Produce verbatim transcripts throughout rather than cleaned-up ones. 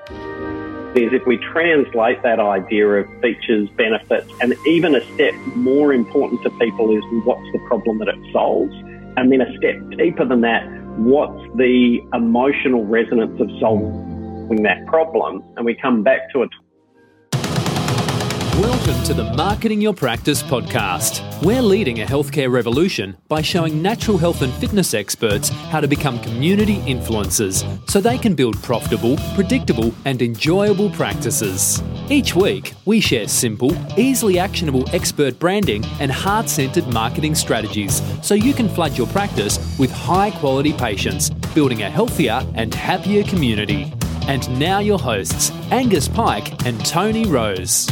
is if we translate that idea of features, benefits, and even a step more important to people is what's the problem that it solves. And then a step deeper than that, what's the emotional resonance of solving that problem? And we come back to it. Welcome to the Marketing Your Practice podcast. We're leading a healthcare revolution by showing natural health and fitness experts how to become community influencers so they can build profitable, predictable, and enjoyable practices. Each week, we share simple, easily actionable expert branding and heart-centered marketing strategies so you can flood your practice with high-quality patients, building a healthier and happier community. And now your hosts, Angus Pike and Tony Rose.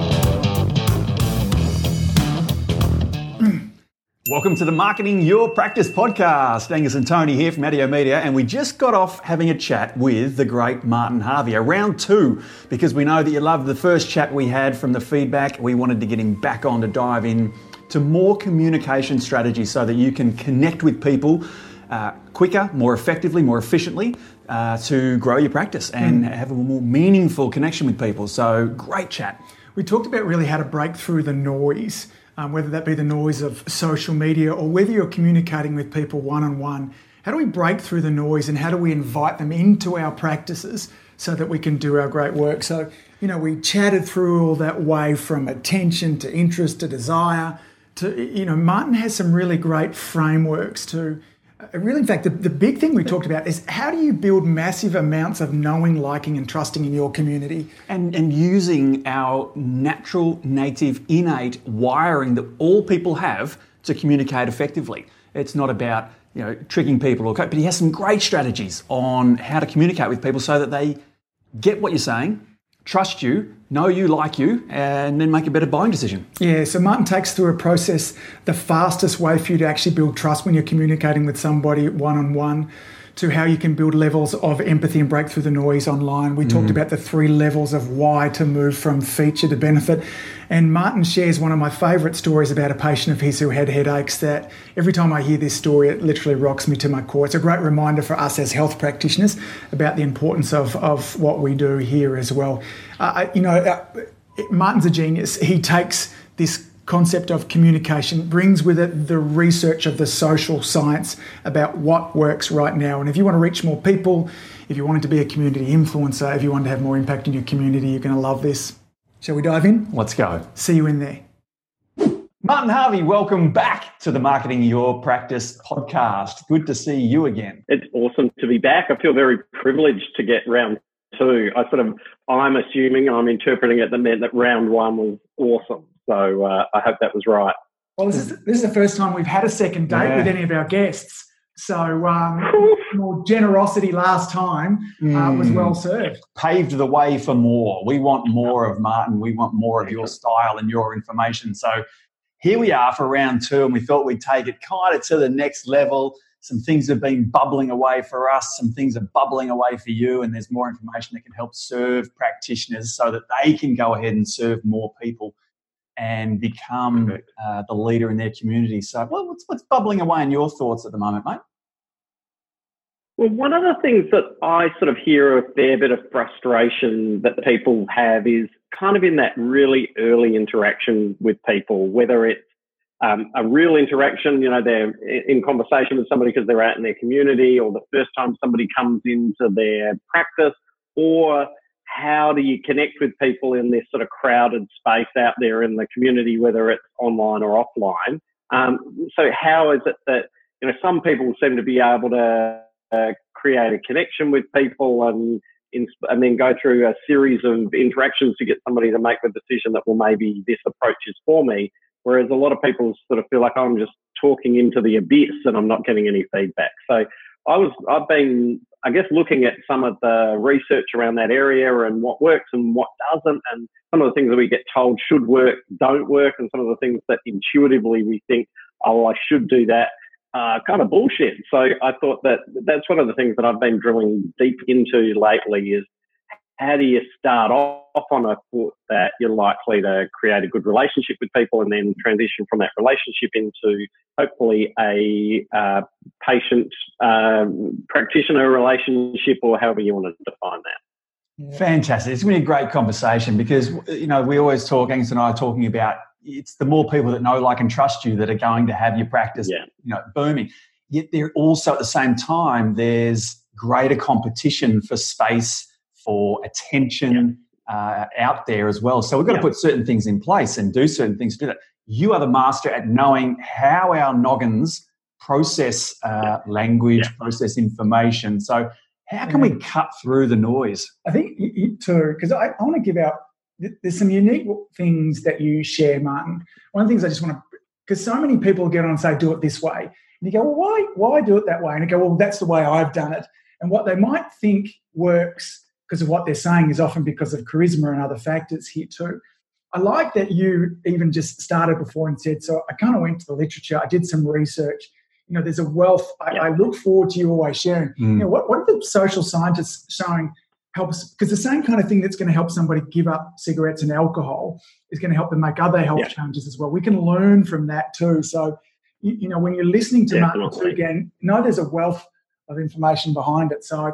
Welcome to the Marketing Your Practice podcast. Angus and Tony here from Addio Media, and we just got off having a chat with the great Martin Harvey, a round two, because we know that you loved the first chat we had from the feedback. We wanted to get him back on to dive in to more communication strategies so that you can connect with people uh, quicker, more effectively, more efficiently uh, to grow your practice and mm. have a more meaningful connection with people. So great chat. We talked about really how to break through the noise. Um, whether that be the noise of social media or whether you're communicating with people one-on-one. How do we break through the noise and how do we invite them into our practices so that we can do our great work? So, you know, we chatted through all that way from attention to interest to desire to, you know, Martin has some really great frameworks to, uh, really, in fact, the, the big thing we talked about is how do you build massive amounts of knowing, liking and trusting in your community? And, and using our natural, native, innate wiring that all people have to communicate effectively. It's not about, you know, tricking people, or but he has some great strategies on how to communicate with people so that they get what you're saying, trust you, know you, like you, and then make a better buying decision. Yeah, so Martin takes through a process, the fastest way for you to actually build trust when you're communicating with somebody one-on-one, to how you can build levels of empathy and break through the noise online. We mm. talked about the three levels of why to move from feature to benefit. And Martin shares one of my favourite stories about a patient of his who had headaches that every time I hear this story, it literally rocks me to my core. It's a great reminder for us as health practitioners about the importance of, of what we do here as well. Uh, you know, uh, Martin's a genius. He takes this concept of communication, brings with it the research of the social science about what works right now. And if you want to reach more people, if you want to be a community influencer, if you want to have more impact in your community, you're going to love this. Shall we dive in? Let's go. See you in there. Martin Harvey, welcome back to the Marketing Your Practice podcast. Good to see you again. It's awesome to be back. I feel very privileged to get round two. I sort of, I'm assuming, I'm interpreting it that meant that round one was awesome. So uh, I hope that was right. Well, this is, this is the first time we've had a second date yeah. with any of our guests. So um, more generosity last time uh, mm. was well served. Paved the way for more. We want more of Martin. We want more of your style and your information. So here we are for round two, and we thought we'd take it kind of to the next level. Some things have been bubbling away for us. Some things are bubbling away for you, and there's more information that can help serve practitioners so that they can go ahead and serve more people and become uh, the leader in their community. So well, what's, what's bubbling away in your thoughts at the moment, mate? Well, one of the things that I sort of hear a fair bit of frustration that people have is kind of in that really early interaction with people, whether it's um, a real interaction, you know, they're in conversation with somebody because they're out in their community, or the first time somebody comes into their practice, or how do you connect with people in this sort of crowded space out there in the community, whether it's online or offline? Um, so how is it that, you know, some people seem to be able to uh, create a connection with people and, in, and then go through a series of interactions to get somebody to make the decision that, well, maybe this approach is for me. Whereas a lot of people sort of feel like I'm just talking into the abyss and I'm not getting any feedback. So I was, I've been, I guess, looking at some of the research around that area and what works and what doesn't, and some of the things that we get told should work, don't work, and some of the things that intuitively we think, oh, I should do that, uh, kind of bullshit. So I thought that that's one of the things that I've been drilling deep into lately is how do you start off on a foot that you're likely to create a good relationship with people and then transition from that relationship into hopefully a uh, patient um, practitioner relationship, or however you want to define that. Fantastic. It's going to be a great conversation because, you know, we always talk, Angus and I are talking about it's the more people that know, like, and trust you that are going to have your practice, yeah. you know, booming. Yet there also at the same time, there's greater competition for space, for attention yeah. uh, out there as well. So we've got yeah. to put certain things in place and do certain things to do that. You are the master at knowing how our noggins process uh, yeah. language, yeah. process information. So how can yeah. we cut through the noise? I think you, you too, because I, I want to give out, there's some unique things that you share, Martin. One of the things I just want to, because so many people get on and say, do it this way. And you go, well, why, why do it that way? And you go, well, that's the way I've done it. And what they might think works because of what they're saying is often because of charisma and other factors here too. I like that you even just started before and said, so I kind of went to the literature, I did some research. You know, there's a wealth. I, yeah. I look forward to you always sharing. Mm. You know, what, what are the social scientists showing helps? Because the same kind of thing that's going to help somebody give up cigarettes and alcohol is going to help them make other health yeah. changes as well. We can learn from that too. So, you, you know, when you're listening to Definitely. Martin again, know there's a wealth of information behind it. So,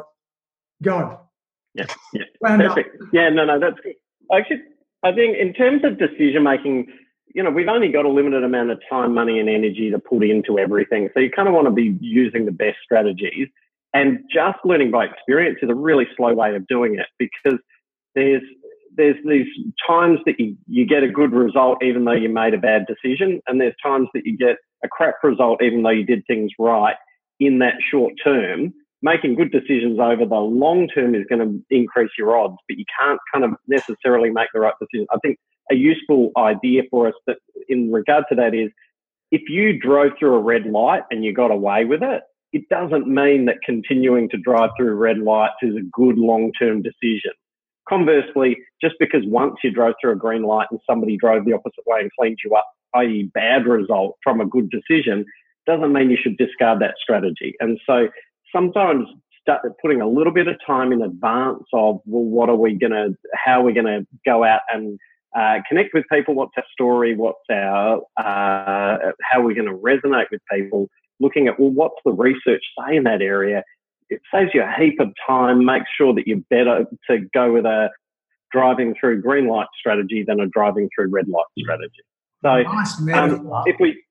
God. Yeah, yeah, well, perfect. No. Yeah, no, no, that's good. Actually, I think in terms of decision making, you know, we've only got a limited amount of time, money, and energy to put into everything. So you kind of want to be using the best strategies. And just learning by experience is a really slow way of doing it because there's there's these times that you, you get a good result even though you made a bad decision, and there's times that you get a crap result even though you did things right in that short term. Making good decisions over the long term is going to increase your odds, but you can't kind of necessarily make the right decision. I think a useful idea for us that in regard to that is if you drove through a red light and you got away with it, it doesn't mean that continuing to drive through red lights is a good long-term decision. Conversely, just because once you drove through a green light and somebody drove the opposite way and cleaned you up, that is bad result from a good decision, doesn't mean you should discard that strategy. And so sometimes start putting a little bit of time in advance of, well, what are we going to, how are we going to go out and uh, connect with people? What's our story? What's our, uh, how are we going to resonate with people? Looking at, well, what's the research say in that area? It saves you a heap of time. Make sure that you're better to go with a driving through green light strategy than a driving through red light strategy. So nice, um, if we,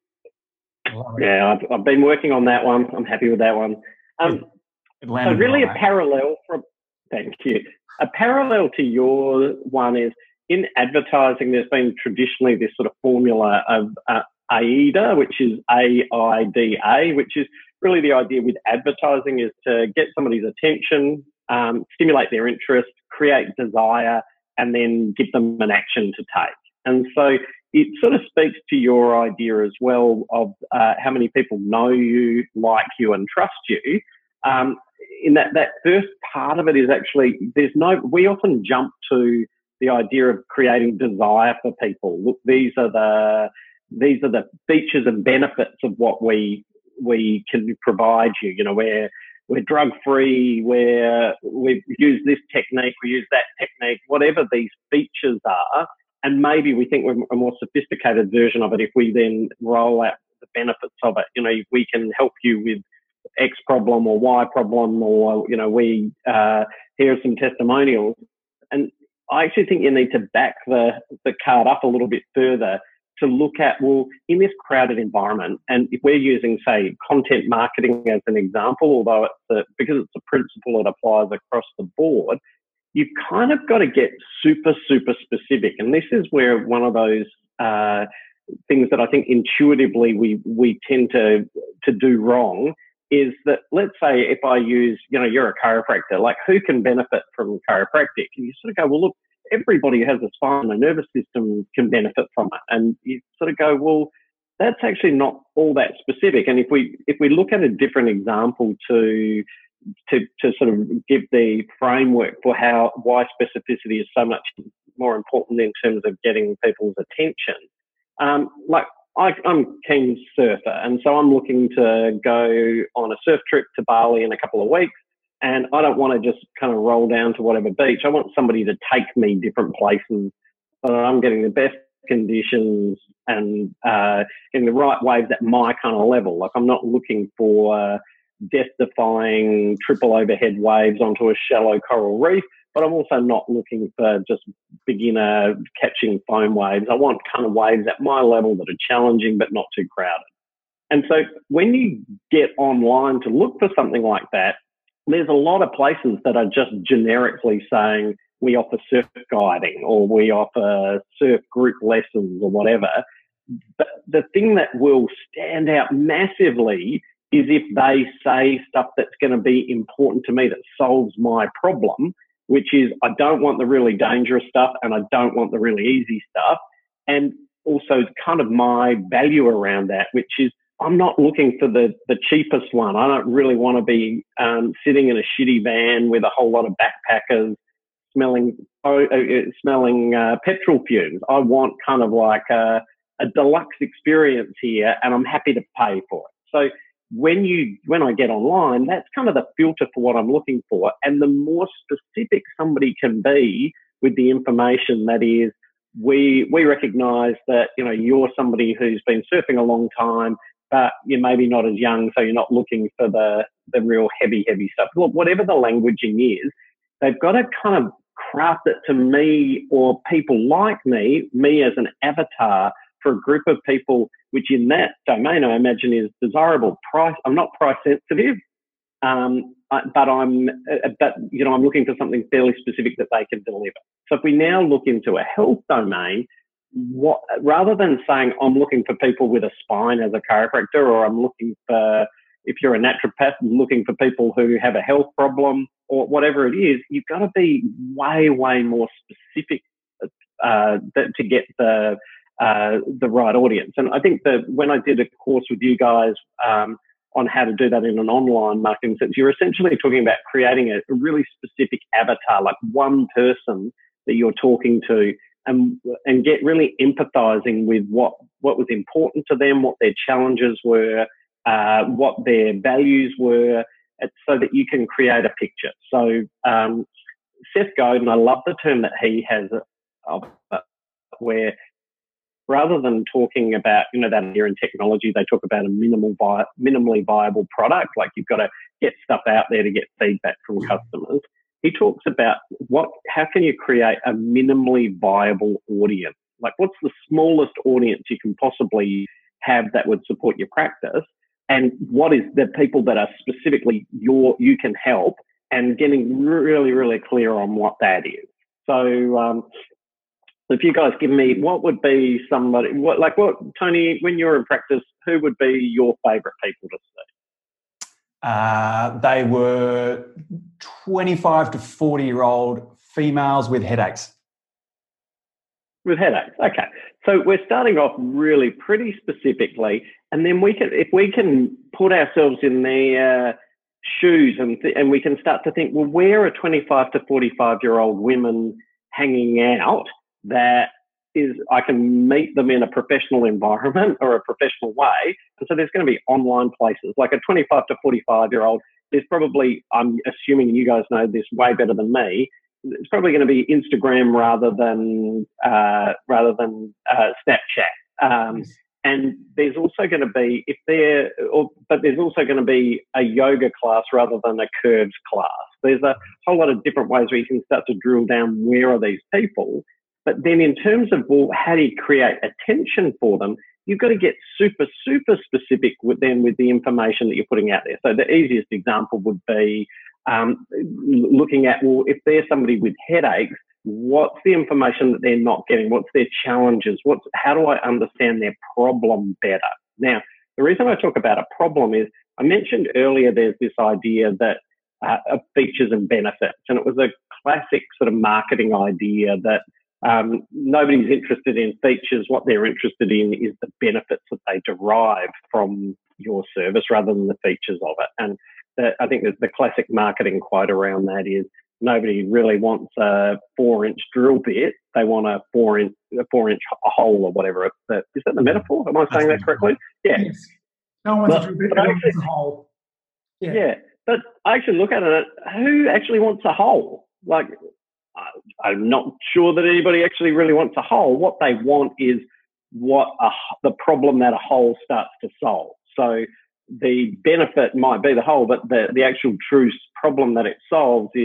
yeah, I've, I've been working on that one. I'm happy with that one. Um, so really a parallel from, thank you. A parallel to your one is in advertising, there's been traditionally this sort of formula of uh, AIDA, which is A I D A, which is really the idea with advertising is to get somebody's attention, um, stimulate their interest, create desire, and then give them an action to take. And so it sort of speaks to your idea as well of uh, how many people know you, like you, and trust you. Um, in that, that first part of it is actually, there's no, we often jump to the idea of creating desire for people. Look, these are the, these are the features and benefits of what we, we can provide you. You know, we're, we're drug free, we're, we use this technique, we use that technique, whatever these features are. And maybe we think we're a more sophisticated version of it if we then roll out the benefits of it. You know, we can help you with X problem or Y problem, or, you know, we, uh, here are some testimonials. And I actually think you need to back the, the card up a little bit further to look at, well, in this crowded environment, and if we're using, say, content marketing as an example, although it's a, because it's a principle that applies across the board, you've kind of got to get super, super specific. And this is where one of those uh, things that I think intuitively we we tend to to do wrong is that, let's say if I use, you know, you're a chiropractor, like who can benefit from chiropractic? And you sort of go, well, look, everybody who has a spine and nervous system can benefit from it. And you sort of go, well, that's actually not all that specific. And if we if we look at a different example to to to sort of give the framework for how why specificity is so much more important in terms of getting people's attention, um, like I, I'm a keen surfer, and so I'm looking to go on a surf trip to Bali in a couple of weeks. And I don't want to just kind of roll down to whatever beach. I want somebody to take me different places so that I'm getting the best conditions and uh, in the right waves at my kind of level. Like I'm not looking for uh, death-defying triple overhead waves onto a shallow coral reef. but I'm also not looking for just beginner catching phone waves. I want kind of waves at my level that are challenging but not too crowded. And so when you get online to look for something like that, there's a lot of places that are just generically saying we offer surf guiding or we offer surf group lessons or whatever. But the thing that will stand out massively is if they say stuff that's going to be important to me that solves my problem, which is I don't want the really dangerous stuff and I don't want the really easy stuff. And also kind of my value around that, which is I'm not looking for the, the cheapest one. I don't really want to be um, sitting in a shitty van with a whole lot of backpackers smelling uh, smelling uh, petrol fumes. I want kind of like a, a deluxe experience here, and I'm happy to pay for it. So when you when I get online, that's kind of the filter for what I'm looking for. And the more specific somebody can be with the information, that is, we we recognise that you know you're somebody who's been surfing a long time, but you're maybe not as young, so you're not looking for the, the real heavy, heavy stuff. Well, whatever the languaging is, they've got to kind of craft it to me or people like me, me as an avatar for a group of people, which in that domain, I imagine, is desirable. Price. I'm not price sensitive, um, but I'm, uh, but you know, I'm looking for something fairly specific that they can deliver. So if we now look into a health domain, what rather than saying I'm looking for people with a spine as a chiropractor, or I'm looking for, if you're a naturopath, looking for people who have a health problem or whatever it is, you've got to be way, way more specific uh, to get the uh, the right audience. And I think that when I did a course with you guys um, on how to do that in an online marketing sense, you're essentially talking about creating a, a really specific avatar, like one person that you're talking to, and and get really empathizing with what, what was important to them, what their challenges were, uh, what their values were, so that you can create a picture. So um, Seth Godin, I love the term that he has of uh, where rather than talking about, you know, that here in technology, they talk about a minimal vi- minimally viable product, like you've got to get stuff out there to get feedback from customers. He talks about what, how can you create a minimally viable audience? Like what's the smallest audience you can possibly have that would support your practice? And what is the people that are specifically your, you can help, and getting really, really clear on what that is. So, um, if you guys give me, what would be somebody, what, like what, Tony, when you're in practice, who would be your favourite people to see? Uh, they were twenty-five to forty year old females with headaches. With headaches, okay. So we're starting off really pretty specifically, and then we can, if we can put ourselves in their shoes and th- and we can start to think, well, where are twenty-five to forty-five year old women hanging out that is, I can meet them in a professional environment or a professional way. And so there's going to be online places like a twenty-five to forty-five year old. There's probably, I'm assuming you guys know this way better than me, it's probably going to be Instagram rather than uh, rather than uh, Snapchat. Um, and there's also going to be, if they're, or, but there's also going to be a yoga class rather than a curves class. There's a whole lot of different ways where you can start to drill down where are these people. But then in terms of, well, how do you create attention for them? You've got to get super, super specific with them with the information that you're putting out there. So the easiest example would be um, looking at, well, if there's somebody with headaches, what's the information that they're not getting? What's their challenges? What's, how do I understand their problem better? Now, the reason I talk about a problem is I mentioned earlier there's this idea that uh, of features and benefits, and it was a classic sort of marketing idea that Um, nobody's interested in features. What they're interested in is the benefits that they derive from your service rather than the features of it. And the, I think that the classic marketing quote around that is nobody really wants a four-inch drill bit. They want a four-inch a four-inch hole or whatever. Is that the metaphor? Am I saying that correctly? Yeah. Yes. No one wants but, a drill bit. No one wants a hole. Yeah. yeah. But I actually look at it, who actually wants a hole? Like, I'm not sure that anybody actually really wants a hole. What they want is what a, the problem that a hole starts to solve. So the benefit might be the hole, but the, the actual true problem that it solves is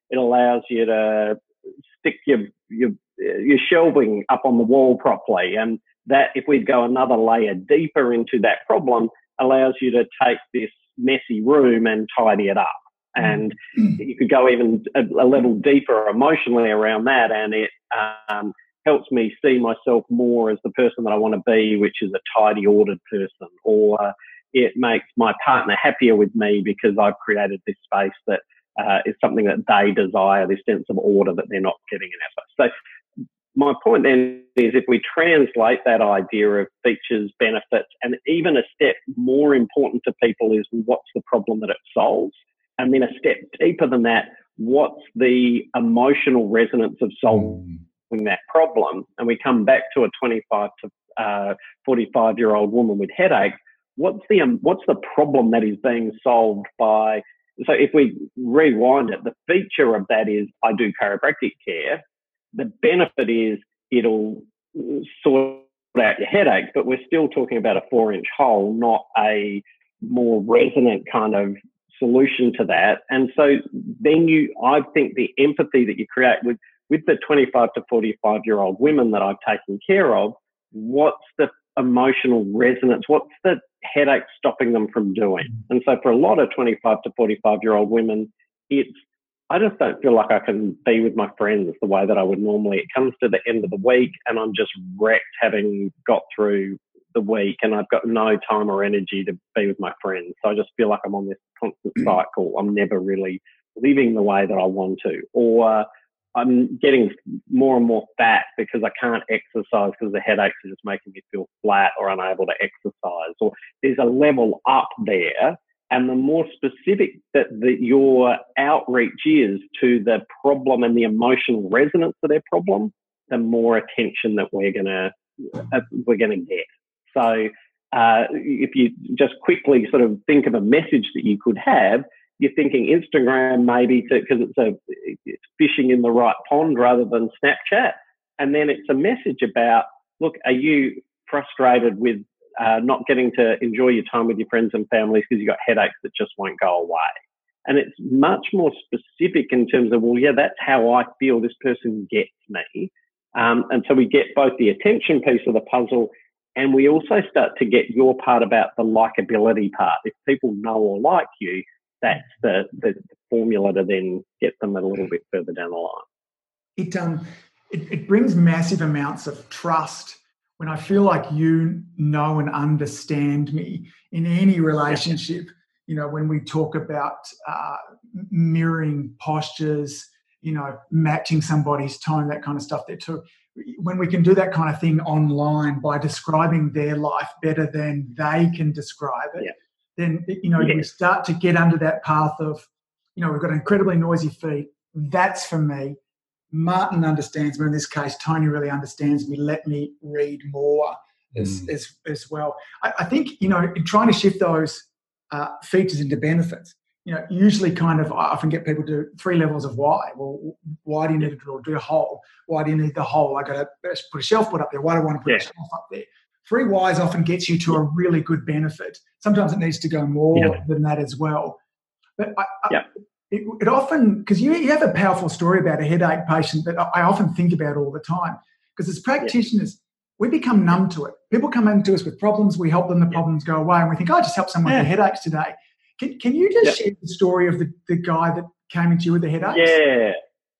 it allows you to stick your, your, your shelving up on the wall properly. And that, if we go another layer deeper into that problem, allows you to take this messy room and tidy it up. And you could go even a, a level deeper emotionally around that, and it um, helps me see myself more as the person that I want to be, which is a tidy, ordered person. Or uh, it makes my partner happier with me because I've created this space that uh, is something that they desire, this sense of order that they're not getting in our space. So my point then is, if we translate that idea of features, benefits, and even a step more important to people is what's the problem that it solves? And then a step deeper than that, what's the emotional resonance of solving that problem? And we come back to a twenty-five to forty-five-year-old woman with headache. What's the um, what's the problem that is being solved by? So if we rewind it, the feature of that is I do chiropractic care. The benefit is it'll sort out your headache, but we're still talking about a four-inch hole, not a more resonant kind of solution to that. And so then you, I think the empathy that you create with, with the twenty-five to forty-five year old women that I've taken care of, what's the emotional resonance? What's the headache stopping them from doing? And so for a lot of twenty-five to forty-five year old women, it's, I just don't feel like I can be with my friends the way that I would normally. It comes to the end of the week and I'm just wrecked having got through the week, and I've got no time or energy to be with my friends. So I just feel like I'm on this constant cycle. I'm never really living the way that I want to, or I'm getting more and more fat because I can't exercise because the headaches are just making me feel flat or unable to exercise. Or there's a level up there. And the more specific that the, your outreach is to the problem and the emotional resonance of their problem, the more attention that we're gonna uh, we're gonna get. So uh, if you just quickly sort of think of a message that you could have, you're thinking Instagram maybe because it's a it's fishing in the right pond rather than Snapchat, and then it's a message about, look, are you frustrated with uh, not getting to enjoy your time with your friends and families because you've got headaches that just won't go away? And it's much more specific in terms of, well, yeah, that's how I feel. This person gets me, um, and so we get both the attention piece of the puzzle. And we also start to get your part about the likability part. If people know or like you, that's the, the, the formula to then get them a little bit further down the line. It um it, it brings massive amounts of trust when I feel like you know and understand me in any relationship. You know, when we talk about uh, mirroring postures, you know, matching somebody's tone, that kind of stuff there too. When we can do that kind of thing online by describing their life better than they can describe it, yeah. then, you know, yes. you start to get under that path of, you know, we've got incredibly noisy feet. That's for me. Martin understands me. In this case, Tony really understands me. Let me read more mm. as, as, as well. I, I think, you know, in trying to shift those uh, features into benefits, you know, usually kind of, I often get people to do three levels of why. Well, why do you need to drill, do a hole? Why do you need the hole? I got to put a shelf put up there. Why do I want to put yeah. a shelf up there? Three whys often gets you to a really good benefit. Sometimes it needs to go more yeah. than that as well. But I, yeah. I, it, it often, because you, you have a powerful story about a headache patient that I often think about all the time. Because as practitioners, yeah. we become numb to it. People come into us with problems. We help them. The yeah. problems go away. And we think, oh, I just helped someone yeah. with headaches today. Can, can you just yep. share the story of the, the guy that came into you with the headaches? Yeah.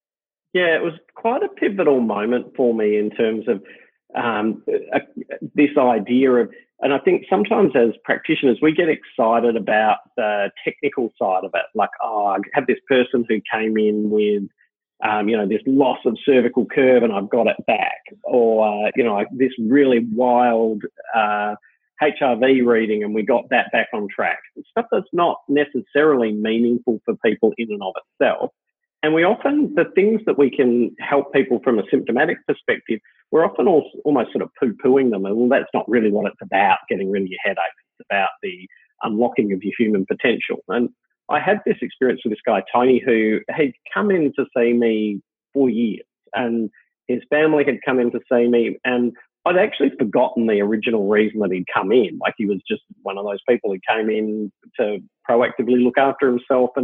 Yeah, it was quite a pivotal moment for me in terms of um, a, this idea of, and I think sometimes as practitioners, we get excited about the technical side of it. Like, oh, I have this person who came in with, um, you know, this loss of cervical curve and I've got it back. Or, uh, you know, this really wild uh H R V reading and we got that back on track. It's stuff that's not necessarily meaningful for people in and of itself. And we often, the things that we can help people from a symptomatic perspective, we're often also almost sort of poo-pooing them. And well, that's not really what it's about, getting rid of your headaches. It's about the unlocking of your human potential. And I had this experience with this guy, Tony, who had come in to see me for years. And his family had come in to see me, and I'd actually forgotten the original reason that he'd come in. Like, he was just one of those people who came in to proactively look after himself. And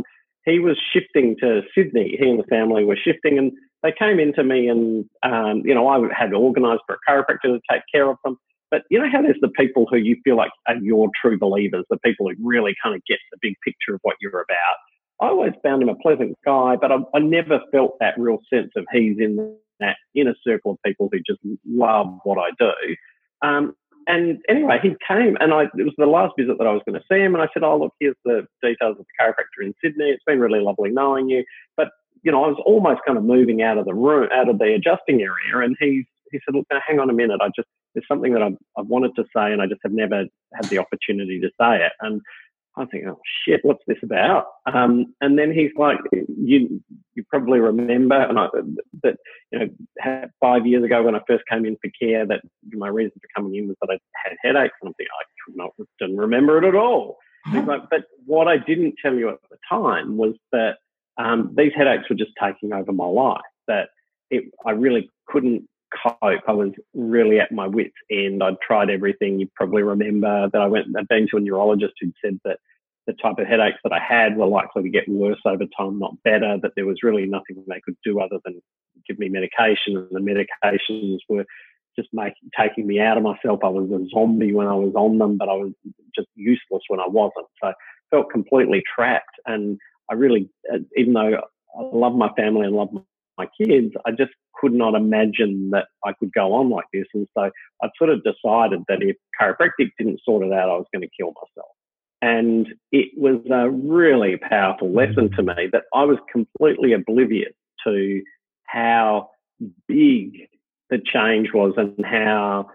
he was shifting to Sydney. He and the family were shifting, and they came into me, and um, you know, I had organised for a chiropractor to take care of them. But you know how there's the people who you feel like are your true believers, the people who really kind of get the big picture of what you're about. I always found him a pleasant guy, but I, I never felt that real sense of he's in that inner circle of people who just love what I do. Um, and anyway, he came, and I, it was the last visit that I was going to see him, and I said, oh, look, here's the details of the chiropractor in Sydney. It's been really lovely knowing you. But, you know, I was almost kind of moving out of the room, out of the adjusting area, and he, he said, look, now, hang on a minute. I just, there's something that I've, I've wanted to say, and I just have never had the opportunity to say it. And I think, oh, shit, what's this about? Um, and then he's like, you you probably remember and I, that, you know, five years ago when I first came in for care, that my reason for coming in was that I had headaches. And I'm thinking, I could not, didn't remember it at all. He's like, but what I didn't tell you at the time was that um, these headaches were just taking over my life, that it, I really couldn't cope. I was really at my wit's end. I'd tried everything. You probably remember that I went, I'd been to a neurologist who'd said that the type of headaches that I had were likely to get worse over time, not better, that there was really nothing they could do other than give me medication, and the medications were just making, taking me out of myself. I was a zombie when I was on them, but I was just useless when I wasn't. So I felt completely trapped. And I really, even though I love my family and love my kids, I just could not imagine that I could go on like this. And so I sort of decided that if chiropractic didn't sort it out, I was going to kill myself. And it was a really powerful lesson to me that I was completely oblivious to how big the change was and how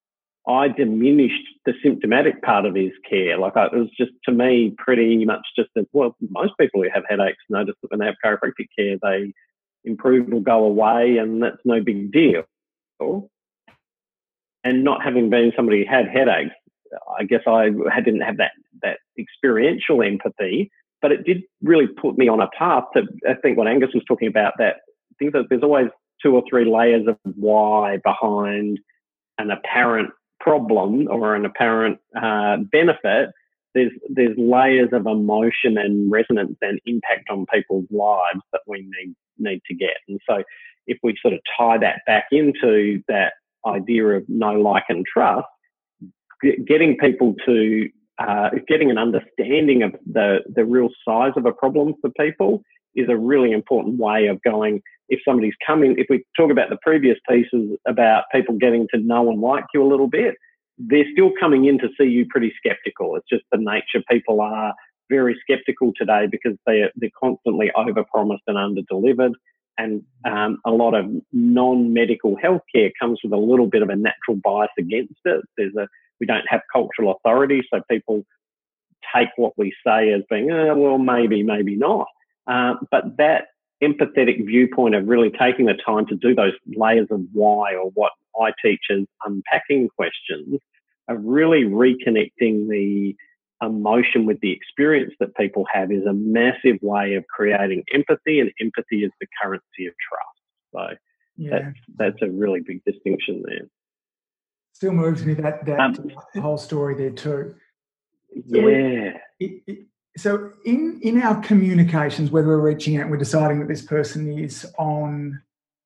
I diminished the symptomatic part of his care. Like I, it was just, to me, pretty much just that, well, most people who have headaches notice that when they have chiropractic care, they improve or go away, and that's no big deal. And not having been somebody who had headaches, I guess I didn't have that, that experiential empathy, but it did really put me on a path to, I think what Angus was talking about, that I think that there's always two or three layers of why behind an apparent problem or an apparent uh, benefit. There's, there's layers of emotion and resonance and impact on people's lives that we need, need to get. And so if we sort of tie that back into that idea of know, like, and trust, getting people to, uh, getting an understanding of the, the real size of a problem for people is a really important way of going. If somebody's coming, if we talk about the previous pieces about people getting to know and like you a little bit, they're still coming in to see you pretty skeptical. It's just the nature. People are very skeptical today because they are, they're constantly overpromised and underdelivered. And um, a lot of non-medical healthcare comes with a little bit of a natural bias against it. There's a We don't have cultural authority, so people take what we say as being, oh, well, maybe, maybe not. Uh, but that empathetic viewpoint of really taking the time to do those layers of why, or what I teach as unpacking questions, of really reconnecting the emotion with the experience that people have, is a massive way of creating empathy, and empathy is the currency of trust. So yeah. that's, that's a really big distinction there. Still moves me, that that um, whole story there too. So yeah. We, it, it, so in in our communications, whether we're reaching out and we're deciding that this person is on,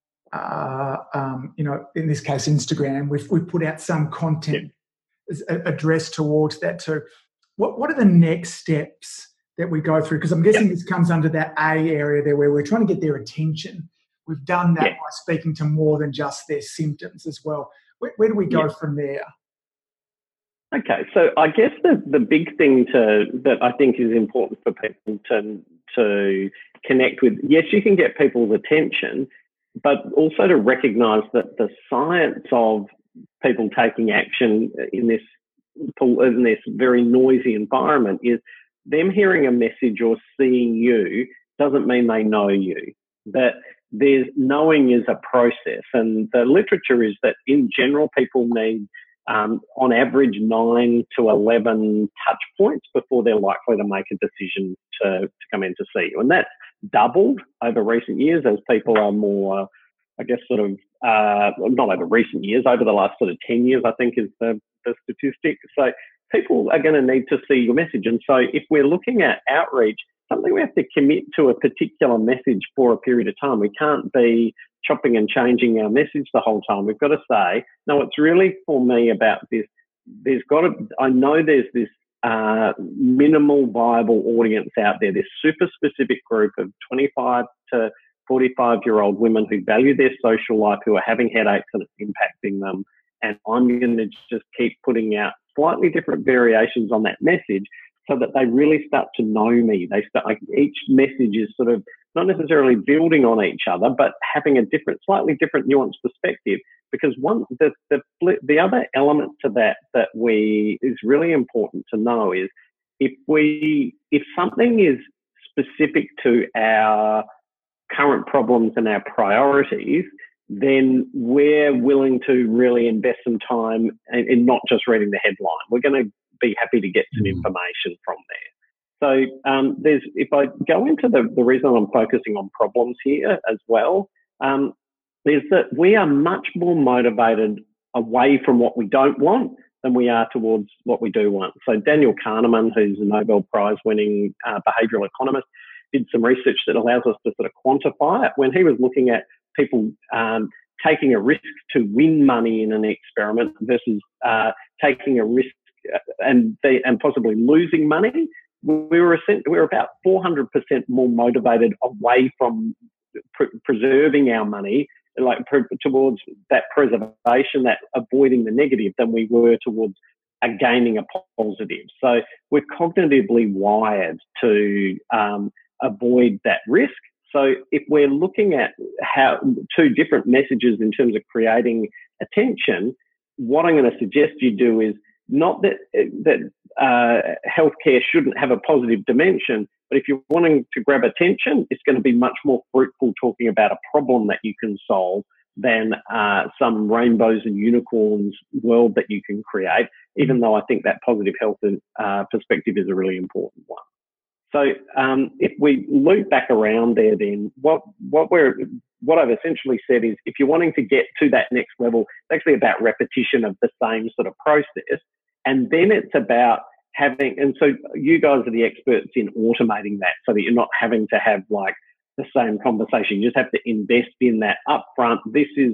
uh, um, you know, in this case Instagram, we've we put out some content yeah. addressed towards that too. What what are the next steps that we go through? Because I'm guessing yeah. this comes under that A area there, where we're trying to get their attention. We've done that yeah. by speaking to more than just their symptoms as well. Where, where do we go yeah. from there? Okay, so I guess the, the big thing to that I think is important for people to to connect with, yes, you can get people's attention, but also to recognise that the science of people taking action in this in this very noisy environment is them hearing a message or seeing you doesn't mean they know you. That there's knowing is a process, and the literature is that in general people need um, on average nine to eleven touch points before they're likely to make a decision to, to come in to see you. And that's doubled over recent years as people are more, I guess, sort of, uh, not over recent years, over the last sort of ten years, I think is the, the statistic. So people are going to need to see your message. And so if we're looking at outreach, something we have to commit to a particular message for a period of time. We can't be chopping and changing our message the whole time. We've got to say, no, it's really for me about this. There's got to, I know there's this uh, minimal viable audience out there, this super specific group of twenty-five to forty-five year old women who value their social life, who are having headaches and it's impacting them. And I'm going to just keep putting out slightly different variations on that message so that they really start to know me. They start, like, each message is sort of not necessarily building on each other, but having a different, slightly different nuanced perspective. Because one, the, the, the other element to that that we is really important to know is if we, if something is specific to our current problems and our priorities, then we're willing to really invest some time in, in not just reading the headline. We're going to be happy to get some information from there. So um, there's, if I go into the, the reason I'm focusing on problems here as well, um, is that we are much more motivated away from what we don't want than we are towards what we do want. So Daniel Kahneman, who's a Nobel Prize winning uh, behavioural economist, did some research that allows us to sort of quantify it. When he was looking at people um, taking a risk to win money in an experiment versus uh, taking a risk and they, and possibly losing money, we were we were about four hundred percent more motivated away from pre- preserving our money, like pre- towards that preservation, that avoiding the negative, than we were towards uh, gaining a positive. So we're cognitively wired to um, avoid that risk. So if we're looking at how two different messages in terms of creating attention, what I'm going to suggest you do is not that that uh, healthcare shouldn't have a positive dimension, but if you're wanting to grab attention, it's going to be much more fruitful talking about a problem that you can solve than uh, some rainbows and unicorns world that you can create, even though I think that positive health uh, perspective is a really important one. So um, if we loop back around there, then what what we're what I've essentially said is, if you're wanting to get to that next level, it's actually about repetition of the same sort of process, and then it's about having. And so you guys are the experts in automating that, so that you're not having to have like the same conversation. You just have to invest in that upfront. This is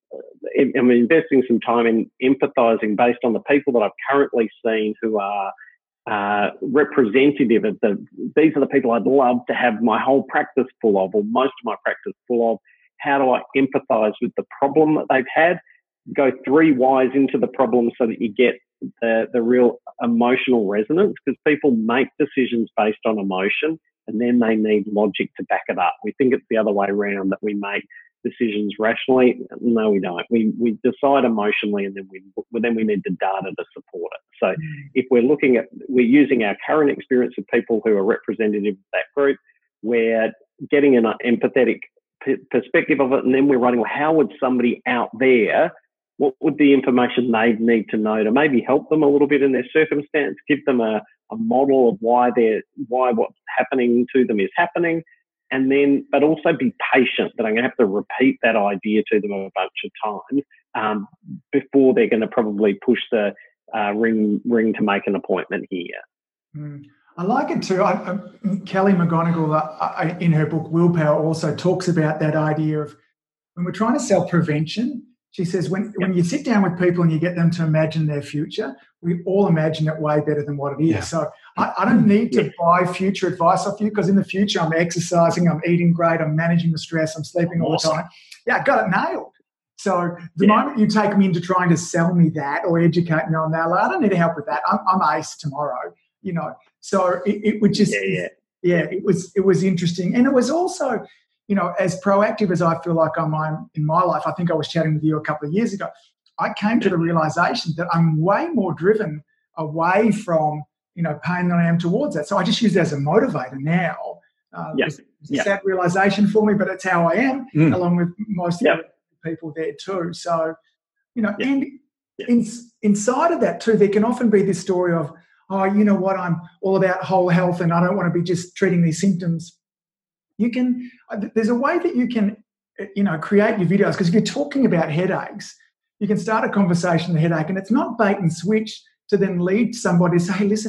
I'm investing some time in empathizing based on the people that I've currently seen who are Uh, representative of the, these are the people I'd love to have my whole practice full of, or most of my practice full of. How do I empathise with the problem that they've had? Go three whys into the problem so that you get the, the real emotional resonance, because people make decisions based on emotion and then they need logic to back it up. We think it's the other way around, that we make decisions rationally. No, we don't. We we decide emotionally, and then we then we need the data to support it. So mm. if we're looking at, we're using our current experience of people who are representative of that group, we're getting an empathetic p- perspective of it, and then we're writing, well, how would somebody out there, what would the information they'd need to know to maybe help them a little bit in their circumstance, give them a, a model of why they're why what's happening to them is happening. And then, but also be patient, that I'm going to have to repeat that idea to them a bunch of times um, before they're going to probably push the uh, ring ring to make an appointment here. Mm. I like it too. I, I, Kelly McGonigal, uh, in her book Willpower, also talks about that idea of when we're trying to sell prevention. She says when, when you sit down with people and you get them to imagine their future, we all imagine it way better than what it is. Yeah. So I, I don't need to buy future advice off you, because in the future I'm exercising, I'm eating great, I'm managing the stress, I'm sleeping all awesome. the time. Yeah, I got it nailed. So the yeah. moment you take me into trying to sell me that or educate me on that, like, I don't need help with that. I'm, I'm ace tomorrow, you know. So it, it would just, yeah, yeah. yeah, it was it was interesting. And it was also, you know, as proactive as I feel like I'm in my life. I think I was chatting with you a couple of years ago. I came to the realization that I'm way more driven away from, you know, pain than I am towards that. So I just use it as a motivator now. Uh, yeah. It's yeah. a sad realization for me, but it's how I am, mm. along with most yeah. other people there too. So, you know, yeah. and yeah. In, inside of that too, there can often be this story of, oh, you know what, I'm all about whole health and I don't want to be just treating these symptoms. You can, there's a way that you can, you know, create your videos, because if you're talking about headaches, you can start a conversation on the headache, and it's not bait and switch to then lead somebody to say, hey, listen,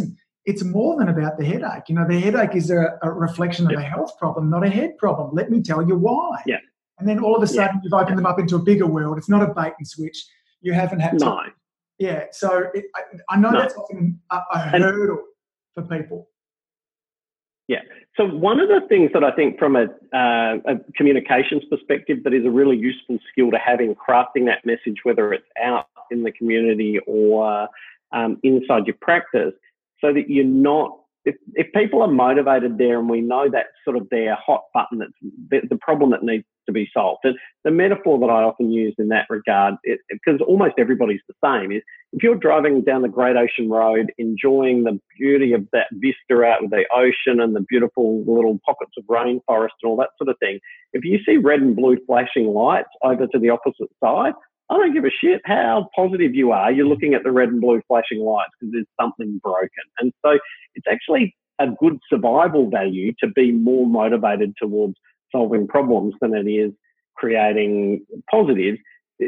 it's more than about the headache. You know, the headache is a, a reflection of Yep. a health problem, not a head problem. Let me tell you why. Yeah. And then all of a sudden Yeah. you've opened Yeah. them up into a bigger world. It's not a bait and switch. You haven't had to. No. Yeah. So it, I, I know No. that's often a, a And- hurdle for people. Yeah. So one of the things that I think from a, uh, a communications perspective that is a really useful skill to have in crafting that message, whether it's out in the community or um, inside your practice, so that you're not, if, if people are motivated there and we know that's sort of their hot button, that's the, the problem that needs to be solved. And the metaphor that I often use in that regard, because almost everybody's the same, is if you're driving down the Great Ocean Road, enjoying the beauty of that vista out with the ocean and the beautiful little pockets of rainforest and all that sort of thing, if you see red and blue flashing lights over to the opposite side, I don't give a shit how positive you are. You're looking at the red and blue flashing lights because there's something broken. And so it's actually a good survival value to be more motivated towards solving problems than it is creating positives,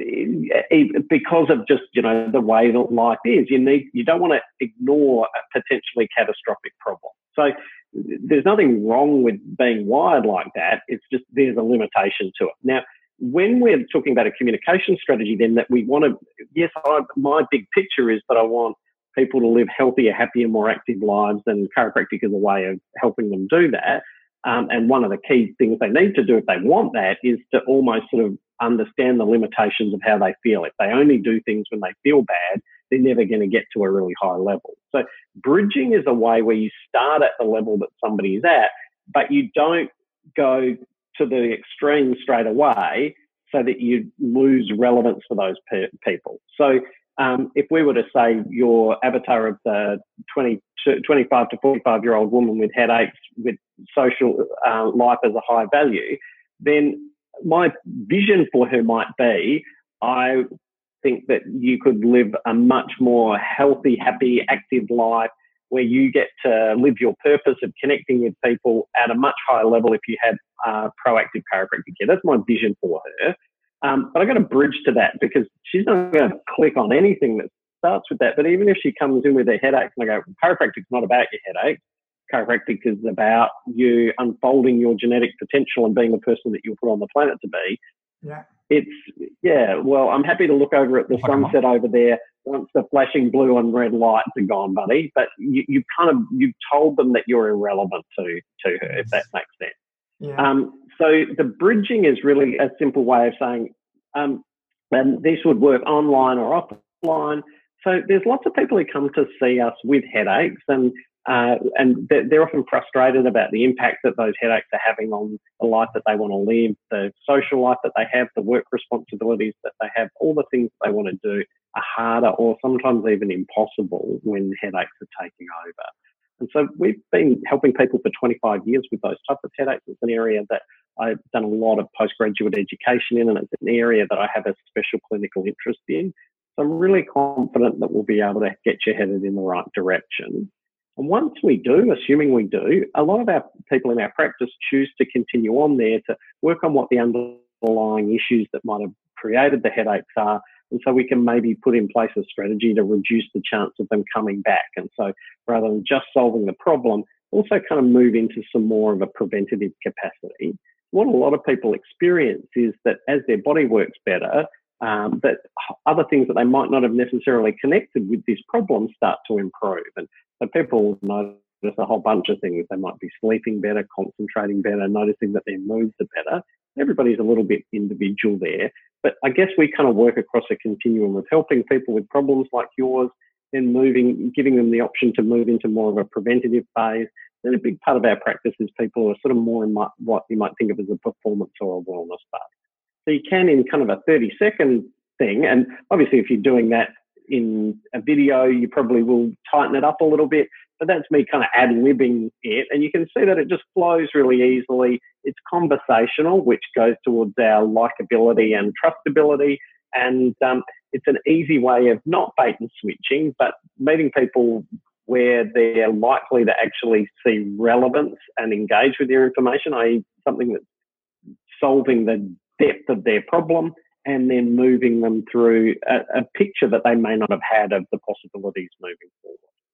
because of just, you know, the way that life is. You need, you don't want to ignore a potentially catastrophic problem. So there's nothing wrong with being wired like that. It's just there's a limitation to it. Now, when we're talking about a communication strategy, then that we want to, yes, I, my big picture is that I want people to live healthier, happier, more active lives, and chiropractic is a way of helping them do that. Um, and one of the key things they need to do if they want that is to almost sort of understand the limitations of how they feel. If they only do things when they feel bad, they're never going to get to a really high level. So bridging is a way where you start at the level that somebody is at, but you don't go to the extreme straight away so that you lose relevance for those pe- people. So um, if we were to say your avatar of the twenty, twenty-five to forty-five year old woman with headaches, with social uh, life as a high value, then my vision for her might be, I think that you could live a much more healthy, happy, active life where you get to live your purpose of connecting with people at a much higher level if you had uh, proactive chiropractic care. That's my vision for her. Um, but I've got to bridge to that because she's not going to click on anything that starts with that. But even if she comes in with her headaches and I go, chiropractic's not about your headaches. Chiropractic is about you unfolding your genetic potential and being the person that you're put on the planet to be. Yeah. It's, yeah, well, I'm happy to look over at the sunset over there once the flashing blue and red lights are gone, buddy. But you, you kind of, you've told them that you're irrelevant to, to her, if that makes sense. Yeah. Um, so the bridging is really a simple way of saying, um, and this would work online or offline. So there's lots of people who come to see us with headaches, and uh, and they're, they're often frustrated about the impact that those headaches are having on the life that they want to live, the social life that they have, the work responsibilities that they have, all the things that they want to do are harder or sometimes even impossible when headaches are taking over. And so we've been helping people for twenty-five years with those types of headaches. It's an area that I've done a lot of postgraduate education in, and it's an area that I have a special clinical interest in. So I'm really confident that we'll be able to get you headed in the right direction. And once we do, assuming we do, a lot of our people in our practice choose to continue on there to work on what the underlying issues that might have created the headaches are. And so we can maybe put in place a strategy to reduce the chance of them coming back. And so rather than just solving the problem, also kind of move into some more of a preventative capacity. What a lot of people experience is that as their body works better, um, that other things that they might not have necessarily connected with this problem start to improve. And so people notice a whole bunch of things. They might be sleeping better, concentrating better, noticing that their moods are better. Everybody's a little bit individual there. But I guess we kind of work across a continuum of helping people with problems like yours, then moving, giving them the option to move into more of a preventative phase. Then a big part of our practice is people who are sort of more in what you might think of as a performance or a wellness phase. So you can, in kind of a thirty second thing, and obviously if you're doing that in a video, you probably will tighten it up a little bit, but that's me kind of ad-libbing it. And you can see that it just flows really easily. It's conversational, which goes towards our likability and trustability. And um, it's an easy way of not bait and switching, but meeting people where they're likely to actually see relevance and engage with your information, that is something that's solving the depth of their problem and then moving them through a, a picture that they may not have had of the possibilities moving forward.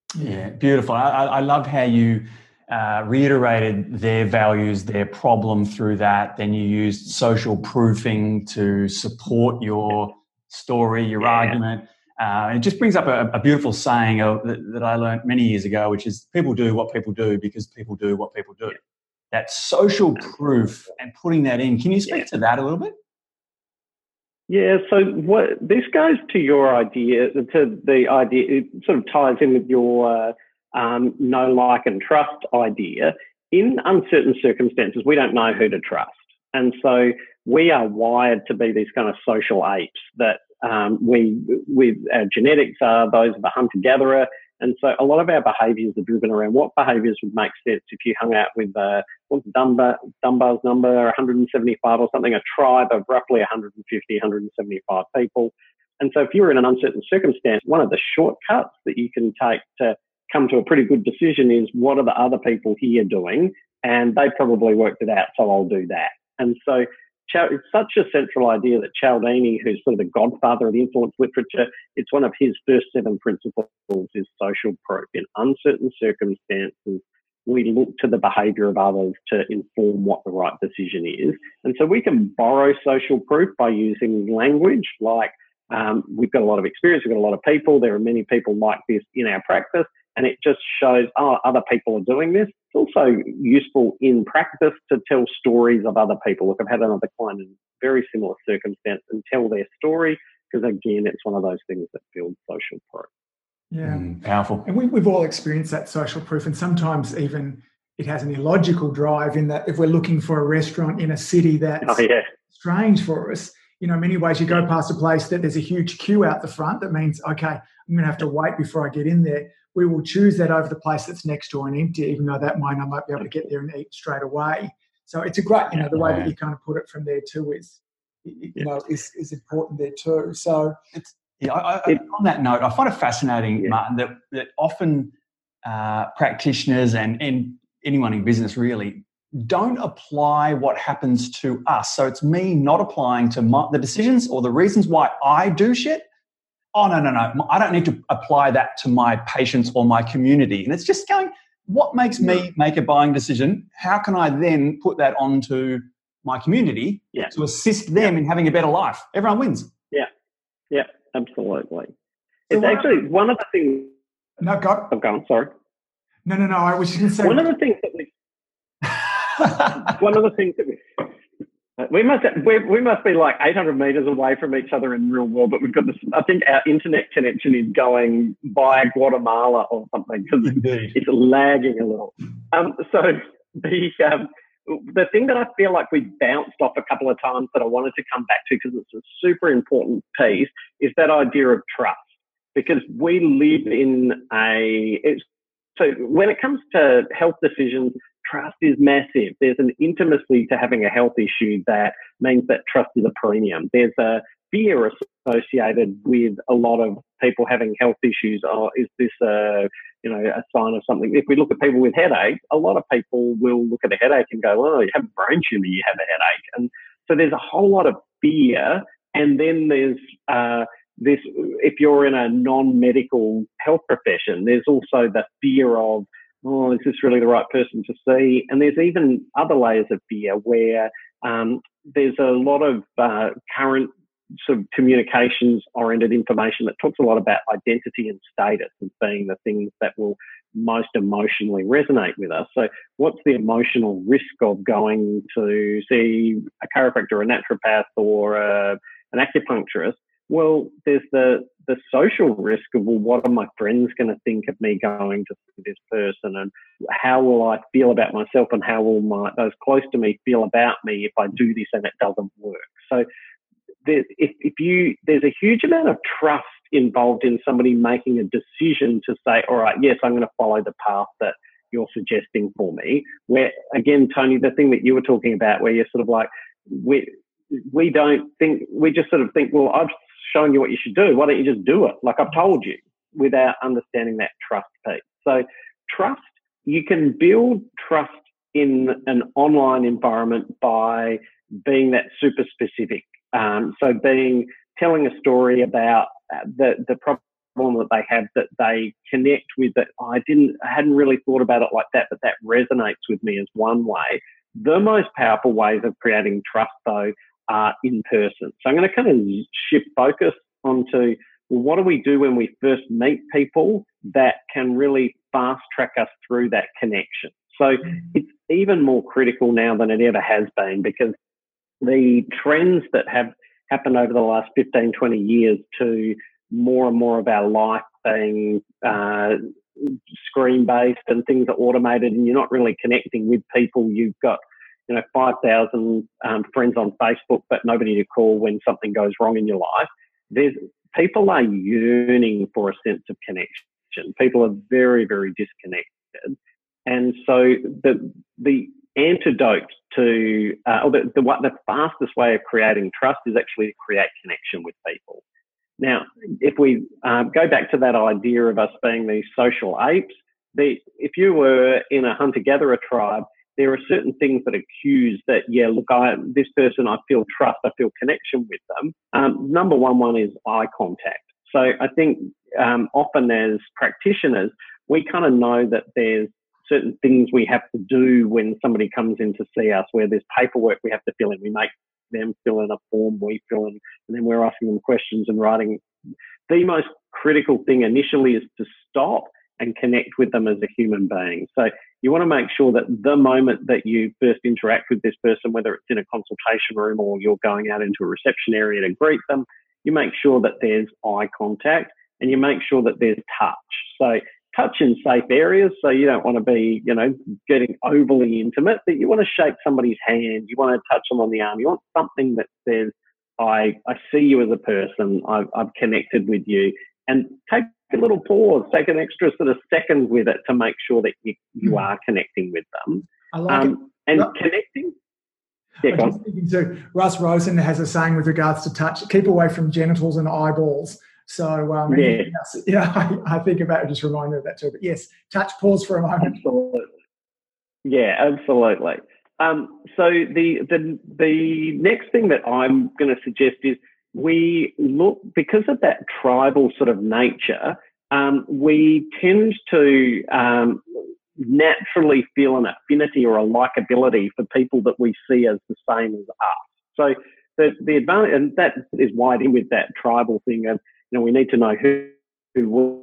Yeah, beautiful. I, I I loved how you uh, reiterated their values, their problem through that. Then you used social proofing to support your story, your Yeah. argument. Uh, it just brings up a, a beautiful saying of, that, that I learned many years ago, which is people do what people do because people do what people do. That social proof and putting that in. Can you speak Yeah. to that a little bit? Yeah, so what this goes to your idea, to the idea, it sort of ties in with your uh, um, know, like, and trust idea. In uncertain circumstances, we don't know who to trust. And so we are wired to be these kind of social apes that um, we, with our genetics are those of a hunter-gatherer. And so a lot of our behaviours are driven around what behaviours would make sense if you hung out with, uh, what's Dunbar, Dunbar's number, one hundred seventy-five or something, a tribe of roughly one hundred fifty, one hundred seventy-five people. And so if you're in an uncertain circumstance, one of the shortcuts that you can take to come to a pretty good decision is, what are the other people here doing? And they probably worked it out, so I'll do that. And so it's such a central idea that Cialdini, who's sort of the godfather of the influence literature, it's one of his first seven principles is social proof. In uncertain circumstances, we look to the behaviour of others to inform what the right decision is. And so we can borrow social proof by using language like, um, we've got a lot of experience, we've got a lot of people, there are many people like this in our practice, and it just shows, oh, other people are doing this. It's also useful in practice to tell stories of other people. Look, I've had another client in very similar circumstance and tell their story, because again, it's one of those things that builds social proof. Yeah, Mm, powerful. And we, we've all experienced that social proof, and sometimes even it has an illogical drive in that if we're looking for a restaurant in a city that's Oh, yeah. strange for us, you know, in many ways you go past a place that there's a huge queue out the front that means, okay, I'm going to have to wait before I get in there. We will choose that over the place that's next door and empty, even though that might I might be able to get there and eat straight away. So it's a great, you know, the way that you kind of put it from there too is, you Yeah. know, is is important there too. So It's, yeah, I, I, on that note, I find it fascinating, Yeah. Martin, that, that often uh, practitioners and, and anyone in business really don't apply what happens to us. So it's me not applying to my, the decisions or the reasons why I do shit. Oh, no, no, no. I don't need to apply that to my patients or my community. And it's just going, what makes me make a buying decision? How can I then put that onto my community Yeah. to assist them in having a better life? Everyone wins. Yeah, yeah, absolutely. So It's what- actually one of the things. no, go, I'm going. Sorry. no, no, no. I was just going to say One of the things that we. one of the things that we. We must we, we must be like eight hundred meters away from each other in real world, but we've got this. I think our internet connection is going via Guatemala or something because it's lagging a little. Um, so the um, the thing that I feel like we bounced off a couple of times that I wanted to come back to because it's a super important piece is that idea of trust, because we live in a. It's, so when it comes to health decisions, trust is massive. There's an intimacy to having a health issue that means that trust is a premium. There's a fear associated with a lot of people having health issues. Oh, is this a, you know, a sign of something? If we look at people with headaches, a lot of people will look at a headache and go, oh, you have a brain tumor, you have a headache. And so there's a whole lot of fear. And then there's uh, this, if you're in a non-medical health profession, there's also the fear of, oh, is this really the right person to see? And there's even other layers of fear where um, there's a lot of uh, current sort of communications-oriented information that talks a lot about identity and status as being the things that will most emotionally resonate with us. So what's the emotional risk of going to see a chiropractor, a naturopath, or a, an acupuncturist? Well, there's the the social risk of, well, what are my friends going to think of me going to see this person, and how will I feel about myself, and how will my those close to me feel about me if I do this and it doesn't work? So there, if, if you there's a huge amount of trust involved in somebody making a decision to say, all right, yes, I'm going to follow the path that you're suggesting for me. Where, again, Tony, the thing that you were talking about, where you're sort of like, we we don't think, we just sort of think, well, I've showing you what you should do. Why don't you just do it? Like I've told you, without understanding that trust piece. So trust, you can build trust in an online environment by being that super specific. Um, so being, telling a story about the, the problem that they have that they connect with that I didn't, I hadn't really thought about it like that, but that resonates with me as one way. The most powerful ways of creating trust, though, are in person. So I'm going to kind of shift focus onto, well, what do we do when we first meet people that can really fast track us through that connection? So it's even more critical now than it ever has been, because the trends that have happened over the last fifteen, twenty years to more and more of our life being uh, screen-based and things are automated and you're not really connecting with people. You've got, you know, five thousand um, friends on Facebook, but nobody to call when something goes wrong in your life. There's people are yearning for a sense of connection. People are very, very disconnected. And so the the antidote to, uh, or the, the, the fastest way of creating trust is actually to create connection with people. Now, if we um, go back to that idea of us being these social apes, the, if you were in a hunter-gatherer tribe, there are certain things that are cues that, yeah, look, I, this person, I feel trust, I feel connection with them. Um, number one one is eye contact. So I think um, often as practitioners, we kind of know that there's certain things we have to do when somebody comes in to see us, where there's paperwork we have to fill in. We make them fill in a form, we fill in, and then we're asking them questions and writing. The most critical thing initially is to stop and connect with them as a human being. So you want to make sure that the moment that you first interact with this person, whether it's in a consultation room or you're going out into a reception area to greet them, you make sure that there's eye contact and you make sure that there's touch. So touch in safe areas. So you don't want to be, you know, getting overly intimate, but you want to shake somebody's hand. You want to touch them on the arm. You want something that says, I, I see you as a person. I've, I've connected with you. And take a little pause, take an extra sort of second with it to make sure that you, you are connecting with them. I like um, it. And Ru- connecting. Yeah, I'm just thinking too, Russ Rosen has a saying with regards to touch, keep away from genitals and eyeballs. So, um, yeah, else, yeah, I, I think about it, just remind me of that too. But yes, touch, pause for a moment. Absolutely. Yeah, absolutely. Um, so the, the the next thing that I'm going to suggest is we look, because of that tribal sort of nature, um, we tend to um, naturally feel an affinity or a likability for people that we see as the same as us. So the the advantage, and that is why in with that tribal thing of, you know, we need to know who, who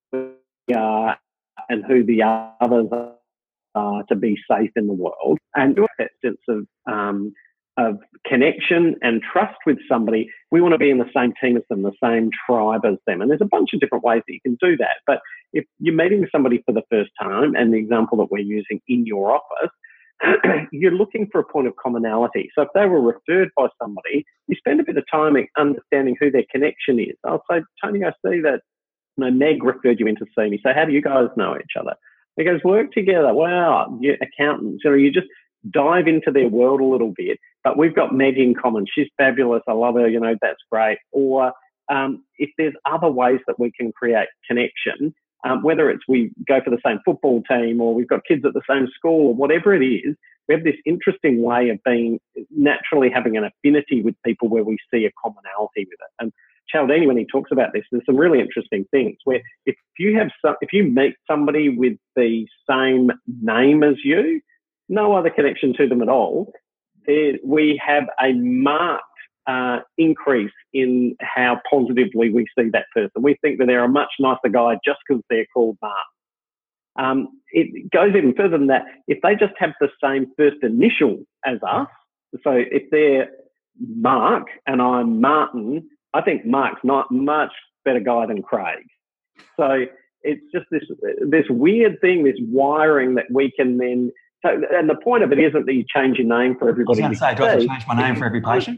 we are and who the others are to be safe in the world. And with that sense of um, of connection and trust with somebody, we want to be in the same team as them, the same tribe as them. And there's a bunch of different ways that you can do that. But if you're meeting somebody for the first time, and the example that we're using in your office, you're looking for a point of commonality. So if they were referred by somebody, you spend a bit of time understanding who their connection is. I'll say, Tony, I see that, you know, Meg referred you in to see me. So how do you guys know each other? He goes, work together. Wow, you're accountants. You know, you just dive into their world a little bit. But we've got Meg in common. She's fabulous. I love her. You know, that's great. Or um, if there's other ways that we can create connection, Um, whether it's we go for the same football team or we've got kids at the same school or whatever it is, we have this interesting way of being naturally having an affinity with people where we see a commonality with it. And Cialdini, when he talks about this, there's some really interesting things where if you have some, if you meet somebody with the same name as you, no other connection to them at all, there, we have a marked Uh, increase in how positively we see that person. We think that they're a much nicer guy just because they're called Mark. Um, it goes even further than that. If they just have the same first initial as us, so if they're Mark and I'm Martin, I think Mark's not much better guy than Craig. So it's just this this weird thing, this wiring that we can then. So, and the point of it isn't that you change your name for everybody. I was going to say, do I have to change my name for every patient?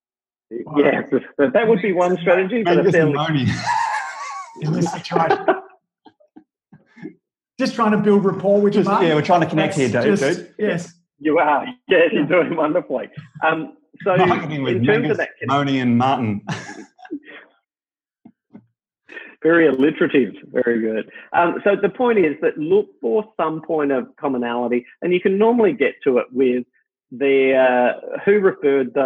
Yeah, so that would be one strategy. But a fairly... Just trying to build rapport with you, Mark. Yeah, we're trying to connect That's here, dude. Just, dude. Yes. You are. Yeah, you're doing wonderfully. Um, so Marketing with in terms Megas, of that, Moni and Martin. Very alliterative, very good. Um, so the point is that look for some point of commonality, and you can normally get to it with their uh, who referred them,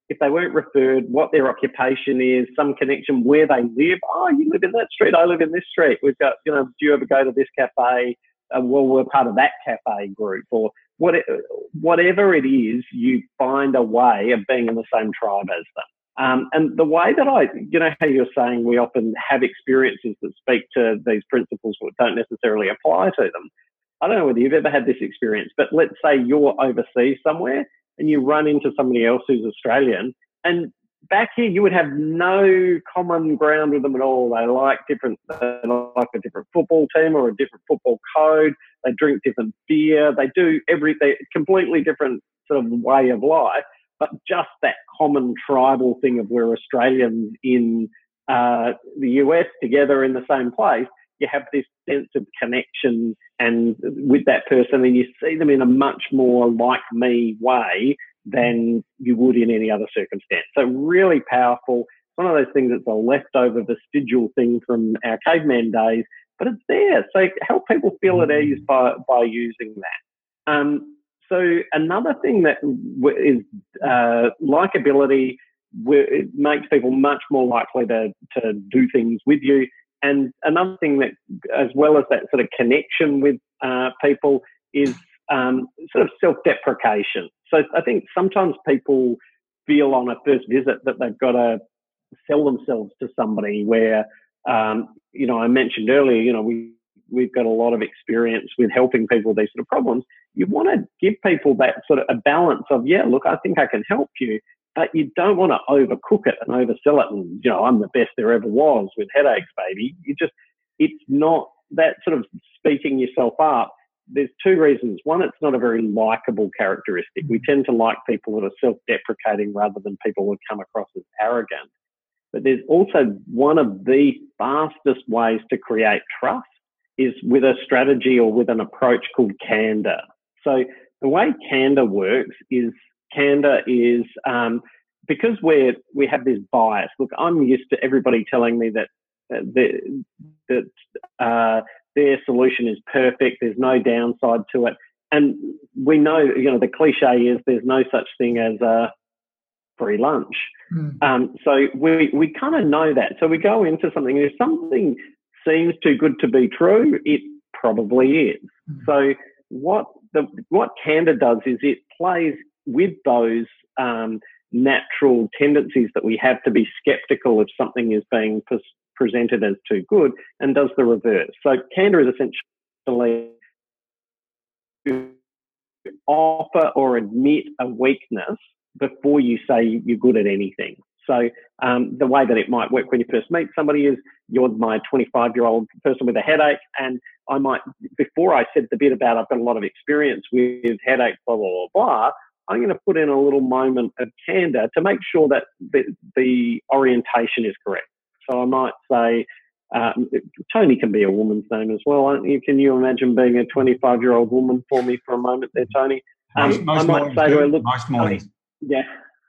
if they weren't referred, what their occupation is, some connection where they live. Oh, you live in that street, I live in this street. We've got, you know, do you ever go to this cafe? Uh, well, we're part of that cafe group, or what, whatever it is, you find a way of being in the same tribe as them. Um, and the way that I, you know, how you're saying we often have experiences that speak to these principles but don't necessarily apply to them. I don't know whether you've ever had this experience, but let's say you're overseas somewhere and you run into somebody else who's Australian, and back here you would have no common ground with them at all. They like different, they like a different football team or a different football code. They drink different beer. They do everything, completely different sort of way of life. But just that common tribal thing of we're Australians in uh, the U S together in the same place, you have this sense of connection and with that person, and you see them in a much more like me way than you would in any other circumstance. So really powerful. It's one of those things that's a leftover vestigial thing from our caveman days, but it's there. So help people feel at ease by, by using that. Um, So another thing that is uh, likability, it makes people much more likely to, to do things with you. And another thing that, as well as that sort of connection with uh, people, is um, sort of self-deprecation. So I think sometimes people feel on a first visit that they've got to sell themselves to somebody where, um, you know, I mentioned earlier, you know, we, we've got a lot of experience with helping people with these sort of problems. You want to give people that sort of a balance of, yeah, look, I think I can help you, but you don't want to overcook it and oversell it. And, you know, I'm the best there ever was with headaches, baby. You just, it's not that sort of speaking yourself up. There's two reasons. One, it's not a very likable characteristic. We tend to like people that are self-deprecating rather than people who come across as arrogant. But there's also one of the fastest ways to create trust is with a strategy or with an approach called candor. So the way candor works is candor is um, because we're we have this bias. Look, I'm used to everybody telling me that uh, the, that uh, their solution is perfect. There's no downside to it, and we know, you know, the cliche is there's no such thing as a free lunch. Mm. Um, so we we kind of know that. So we go into something. If something seems too good to be true, it probably is. Mm. So what the what candor does is it plays with those um, natural tendencies that we have to be skeptical if something is being pres- presented as too good, and does the reverse. So candor is essentially to offer or admit a weakness before you say you're good at anything. So um, the way that it might work when you first meet somebody is, you're my twenty-five-year-old person with a headache, and I might, before I said the bit about I've got a lot of experience with headaches, blah, blah, blah, blah, I'm going to put in a little moment of candor to make sure that the, the orientation is correct. So I might say, um, Tony can be a woman's name as well, aren't you? Can you imagine being a twenty-five-year-old woman for me for a moment there, Tony? Um, most most I might say to her, look, most mornings. Tony, yeah.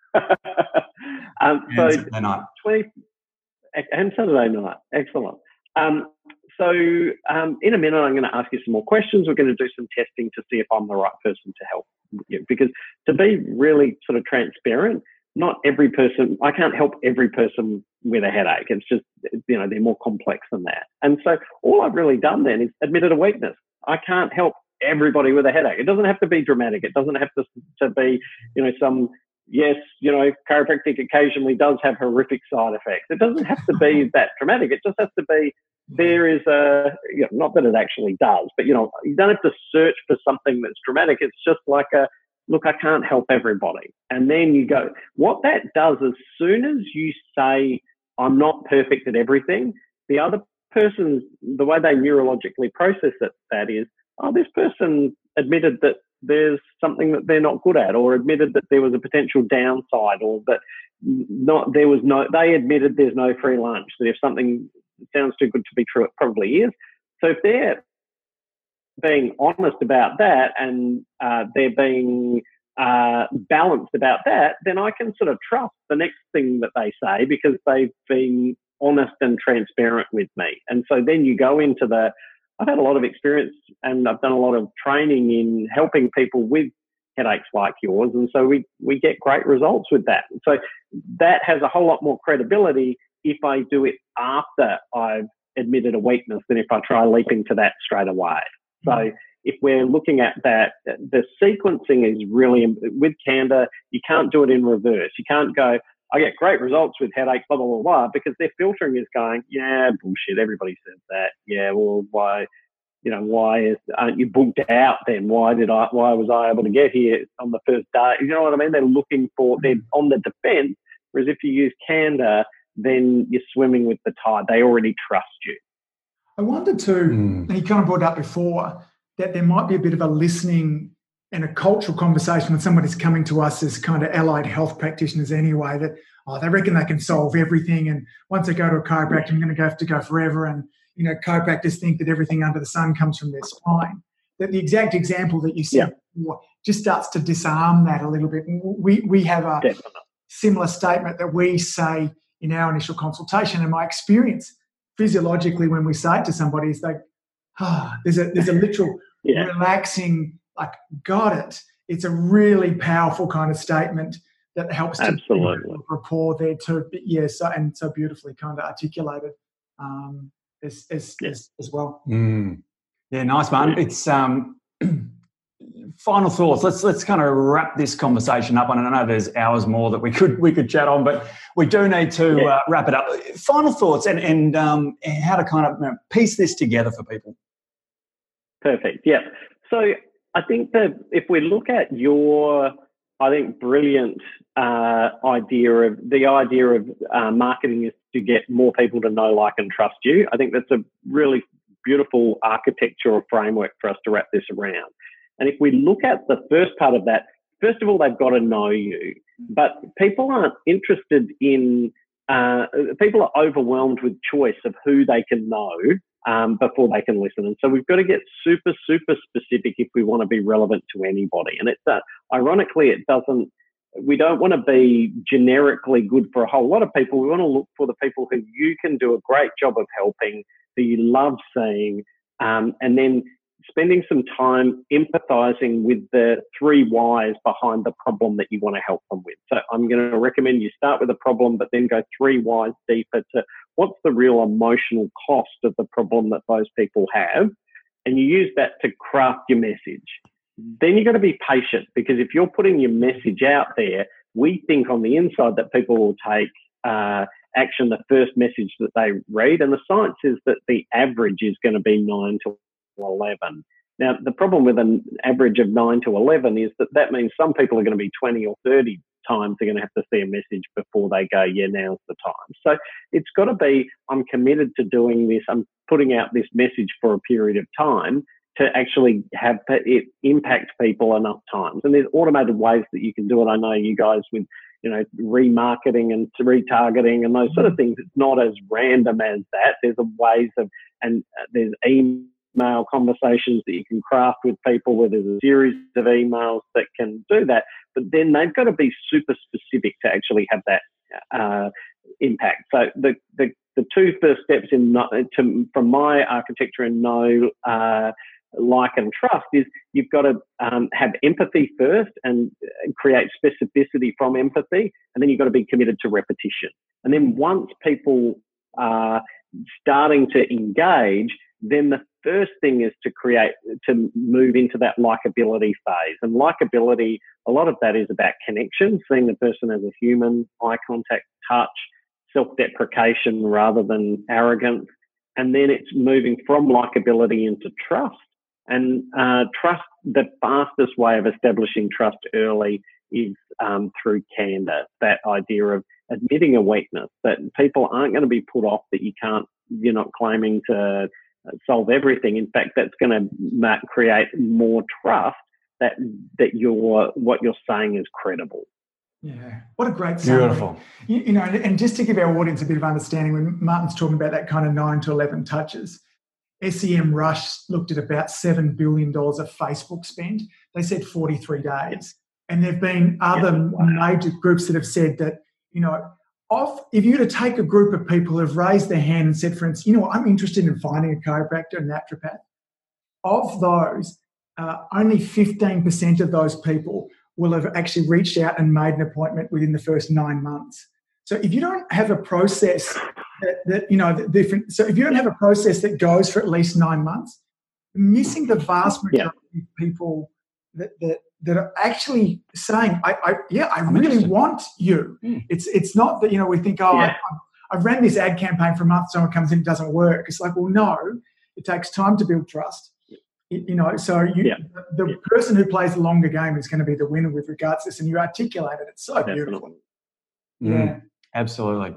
um, so Saturday night. twenty and Saturday night. Excellent. Um, so um, in a minute, I'm going to ask you some more questions. We're going to do some testing to see if I'm the right person to help you. Because to be really sort of transparent, not every person, I can't help every person with a headache. It's just, you know, they're more complex than that. And so all I've really done then is admitted a weakness. I can't help everybody with a headache. It doesn't have to be dramatic. It doesn't have to, to be, you know, some, yes, you know, chiropractic occasionally does have horrific side effects. It doesn't have to be that dramatic. It just has to be, there is a, you know, not that it actually does, but, you know, you don't have to search for something that's dramatic. It's just like a, look, I can't help everybody. And then you go, what that does, as soon as you say, I'm not perfect at everything, the other person's, the way they neurologically process it, that is, oh, this person admitted that there's something that they're not good at, or admitted that there was a potential downside, or that not, there was no, they admitted there's no free lunch, that if something sounds too good to be true, it probably is. So if they're being honest about that, and uh, they're being uh, balanced about that, then I can sort of trust the next thing that they say, because they've been honest and transparent with me. And so then you go into the, I've had a lot of experience and I've done a lot of training in helping people with headaches like yours. And so we, we get great results with that. So that has a whole lot more credibility if I do it after I've admitted a weakness than if I try leaping to that straight away. So if we're looking at that, the sequencing is really, with Candour, you can't do it in reverse. You can't go, I get great results with headaches, blah, blah, blah, blah, because their filtering is going, yeah, bullshit, everybody says that. Yeah, well, why, you know, why is, aren't you booked out then? Why did I, why was I able to get here on the first day? You know what I mean? They're looking for, they're on the defense, whereas if you use Candour, then you're swimming with the tide. They already trust you. I wonder too, mm. you kind of brought up before, that there might be a bit of a listening and a cultural conversation when somebody's coming to us as kind of allied health practitioners anyway, that, oh, they reckon they can solve everything. And once they go to a chiropractor, I'm going to go have to go forever. And, you know, chiropractors think that everything under the sun comes from their spine. That the exact example that you said yeah. just starts to disarm that a little bit. We, we have a Definitely. similar statement that we say in our initial consultation. And my experience physiologically when we say it to somebody is like, ah, oh, there's a there's a literal yeah. relaxing, like, got it. It's a really powerful kind of statement that helps to Absolutely. build rapport there too. But yeah, so, and so beautifully kind of articulated um, as, as, yeah. as, as well. Mm. Yeah, nice, man. Yeah. It's um, final thoughts. Let's let's kind of wrap this conversation up. And I know there's hours more that we could we could chat on, but we do need to yeah. uh, wrap it up. Final thoughts and and um, how to kind of you know, piece this together for people. Perfect. Yeah. So I think that if we look at your, I think, brilliant uh, idea of the idea of uh, marketing is to get more people to know, like, and trust you. I think that's a really beautiful architectural framework for us to wrap this around. And if we look at the first part of that, first of all, they've got to know you. But people aren't interested in, uh, people are overwhelmed with choice of who they can know um, before they can listen. And so we've got to get super, super specific if we want to be relevant to anybody. And it's, uh, ironically, it doesn't, we don't want to be generically good for a whole lot of people. We want to look for the people who you can do a great job of helping, who you love seeing, um, and then spending some time empathizing with the three whys behind the problem that you want to help them with. So I'm going to recommend you start with a problem, but then go three whys deeper to what's the real emotional cost of the problem that those people have. And you use that to craft your message. Then you've got to be patient, because if you're putting your message out there, we think on the inside that people will take uh, action the first message that they read. And the science is that the average is going to be nine to eleven. Now, the problem with an average of nine to eleven is that that means some people are going to be twenty or thirty times they're going to have to see a message before they go, yeah, now's the time. So it's got to be, I'm committed to doing this. I'm putting out this message for a period of time to actually have it impact people enough times. And there's automated ways that you can do it. I know you guys with, you know, remarketing and retargeting and those sort of things. It's not as random as that. There's a ways of, and there's email conversations that you can craft with people where there's a series of emails that can do that. But then they've got to be super specific to actually have that uh, impact. So the, the, the two first steps in to, from my architecture in know, uh, like and trust is you've got to um, have empathy first and create specificity from empathy, and then you've got to be committed to repetition. And then once people are starting to engage, then the first thing is to create, to move into that likability phase. And likability, a lot of that is about connection, seeing the person as a human, eye contact, touch, self-deprecation rather than arrogance. And then it's moving from likability into trust. And uh, trust, the fastest way of establishing trust early is um, through Candour, that idea of admitting a weakness, that people aren't going to be put off that you can't, you're not claiming to solve everything. In fact, that's going to create more trust that that you're, what you're saying is credible. Yeah, what a great summary. Beautiful. You, you know, and, and just to give our audience a bit of understanding, when Martin's talking about that kind of nine to eleven touches, SEMrush looked at about seven billion dollars of Facebook spend. They said forty-three days. And there have been other yeah, wow. major groups that have said that, you know, off, if you were to take a group of people who have raised their hand and said, for instance, you know what, I'm interested in finding a chiropractor, a naturopath, of those, uh, only fifteen percent of those people will have actually reached out and made an appointment within the first nine months. So if you don't have a process that, that you know, the different, so if you don't have a process that goes for at least nine months, you're missing the vast majority yeah. of people that, that that are actually saying, I, I yeah, I I'm really interested. want you. Mm. It's it's not that, you know, we think, oh, yeah. I, I've ran this ad campaign for a month, someone comes in, it doesn't work. It's like, well, no, it takes time to build trust. It, you know, so you, yeah. the, the yeah. person who plays the longer game is going to be the winner with regards to this, and you articulated it so Definitely. beautifully. Mm. Yeah, absolutely.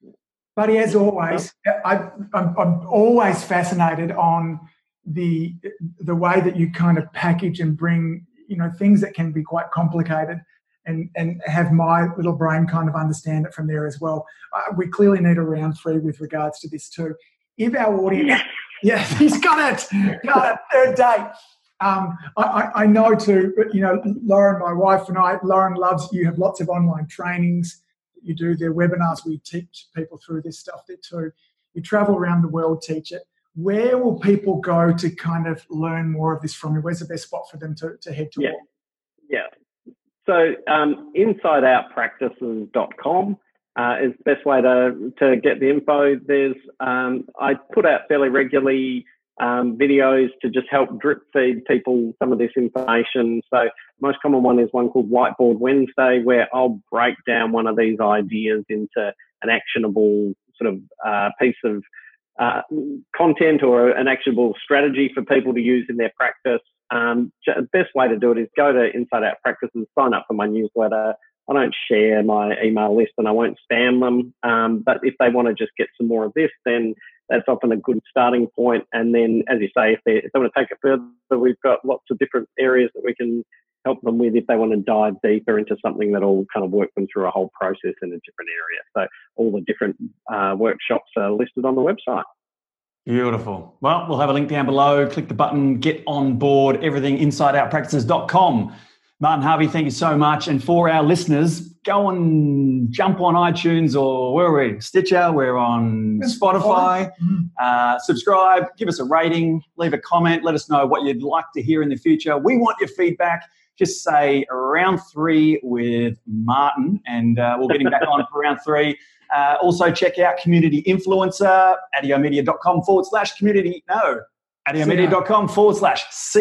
Buddy, as always, I, I'm, I'm always fascinated on the the way that you kind of package and bring, you know, things that can be quite complicated, and and have my little brain kind of understand it from there as well. Uh, we clearly need a round three with regards to this too. If our audience, yeah, he's got it, got it, third date. Um, I, I know too, you know, Lauren, my wife and I, Lauren loves, you have lots of online trainings. You do their webinars where you teach people through this stuff there too. You travel around the world, teach it. Where will people go to kind of learn more of this from you? Where's the best spot for them to, to head toward? Yeah, yeah. So um, inside out practices dot com uh, is the best way to, to get the info. There's um, I put out fairly regularly um, videos to just help drip feed people some of this information. So most common one is one called Whiteboard Wednesday, where I'll break down one of these ideas into an actionable sort of uh, piece of uh, content or an actionable strategy for people to use in their practice. Um, the best way to do it is go to Inside Out Practices, sign up for my newsletter. I don't share my email list and I won't spam them. Um, but if they want to just get some more of this, then that's often a good starting point. And then, as you say, if they, if they want to take it further, we've got lots of different areas that we can help them with if they want to dive deeper into something that'll kind of work them through a whole process in a different area. So all the different uh, workshops are listed on the website. Beautiful. Well, we'll have a link down below. Click the button, get on board, everything inside out practices dot com. Martin Harvey, thank you so much. And for our listeners, go and jump on iTunes or where are we? Stitcher, we're on Spotify. Uh, subscribe, give us a rating, leave a comment, let us know what you'd like to hear in the future. We want your feedback. Just say round three with Martin, and uh, we'll get him back on for round three. Uh, also, check out Community Influencer, adiomedia.com forward slash community. No, adiomedia.com forward slash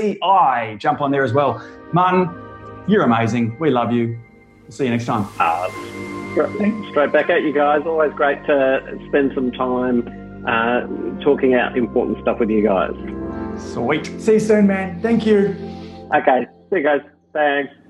CI. Jump on there as well. Martin, you're amazing. We love you. We'll see you next time. Uh, straight back at you guys. Always great to spend some time uh, talking out important stuff with you guys. Sweet. See you soon, man. Thank you. Okay. See you guys. Thanks.